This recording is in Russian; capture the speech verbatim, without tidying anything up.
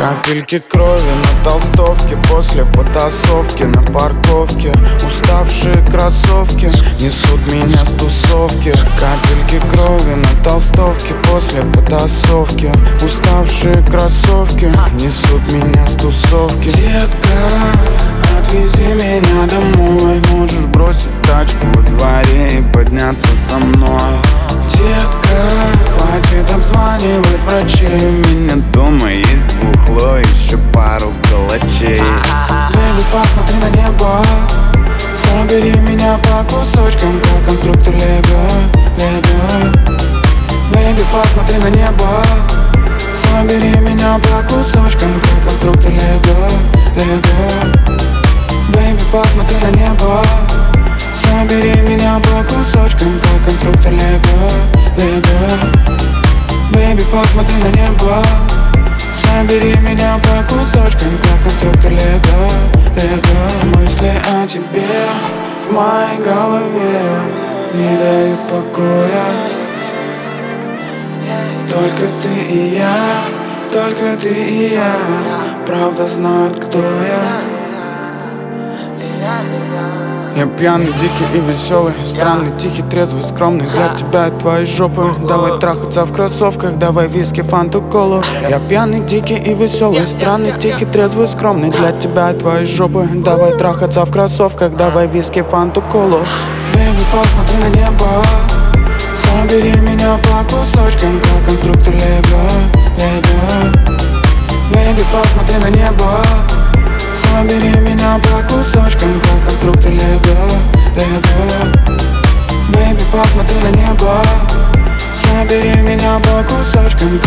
Капельки крови на толстовке после потасовки на парковке. Уставшие кроссовки несут меня с тусовки. Капельки крови на толстовке после потасовки. Уставшие кроссовки несут меня с тусовки. Детка, отвези меня домой. Можешь бросить тачку во дворе и подняться со мной. Детка, хватит обзванивать врачей. У меня дома есть бухло, еще пару калачей. Бэйби, посмотри на небо, собери меня по кусочкам, как конструктор Лего, Лего. Бэйби, посмотри на небо, собери меня по кусочкам, как конструктор Лего, Лего. Бэйби, посмотри на небо, собери меня по кусочкам, как конструктор Лего, Лего. Бэйби, посмотри на небо, собери меня по кусочкам, как конструктор Лего, Лего. Мысли о тебе в моей голове не дают покоя. Только ты и я, только ты и я, правда знают, кто я. Я пьяный, дикий и веселый, странный, тихий, трезвый, скромный. Для тебя и твоей жопы давай трахаться в кроссовках, давай виски, фанту, колу. Я пьяный, дикий и веселый, странный, тихий, трезвый, скромный. Для тебя и твоей жопы давай трахаться в кроссовках, давай виски, фанту, колу. Бэйби, посмотри на небо, собери меня по кусочкам, как конструктор Лего, Лего. Бэйби, посмотри на небо, собери меня по кусочкам, как конструктор Лего, Лего. Бэйби, посмотри на небо, собери меня по кусочкам,